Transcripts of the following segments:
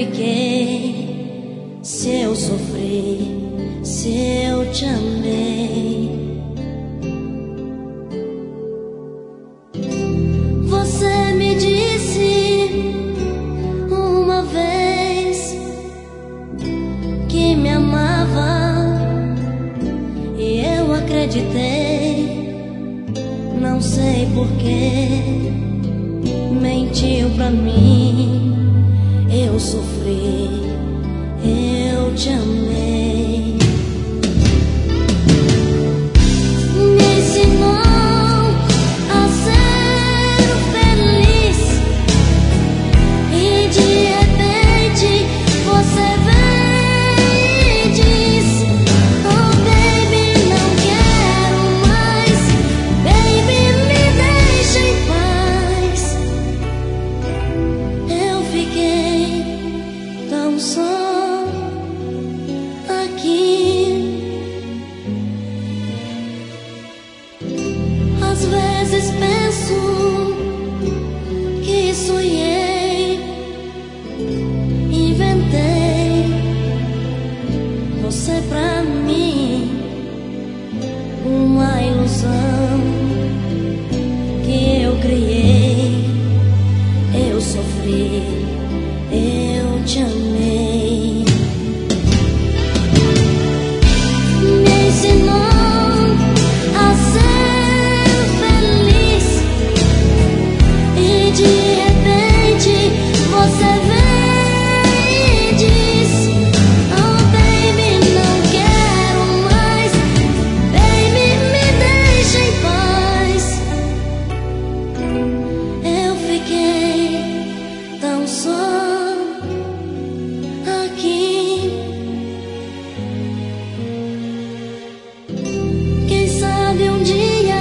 fiquei, se eu sofri, se eu te amei. Você me disse uma vez que me amava e eu acreditei. Não sei porquê mentiu pra mim. Eu sofri, eu te amei. Me ensinou a ser feliz e de repente você vem e diz: oh baby, não quero mais. Baby, me deixa em paz. Eu fiquei tão só aqui. Às vezes penso que sonhei, inventei você pra mim, uma ilusão que eu criei. Eu sofri, eu te amei. Me ensinou a ser feliz e de repente você vem e diz: oh baby, não quero mais. Baby, me deixa em paz. Eu fiquei tão só aqui. Quem sabe um dia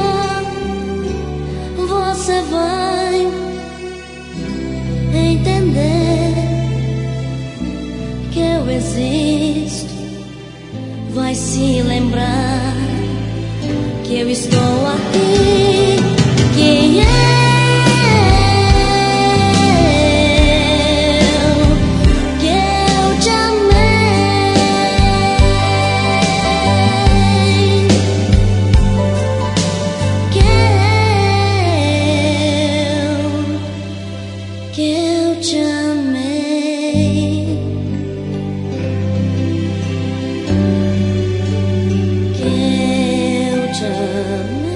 você vai entender que eu existo, vai se lembrar que eu estou aqui, que eu te amei, que eu te amei, que eu te amei.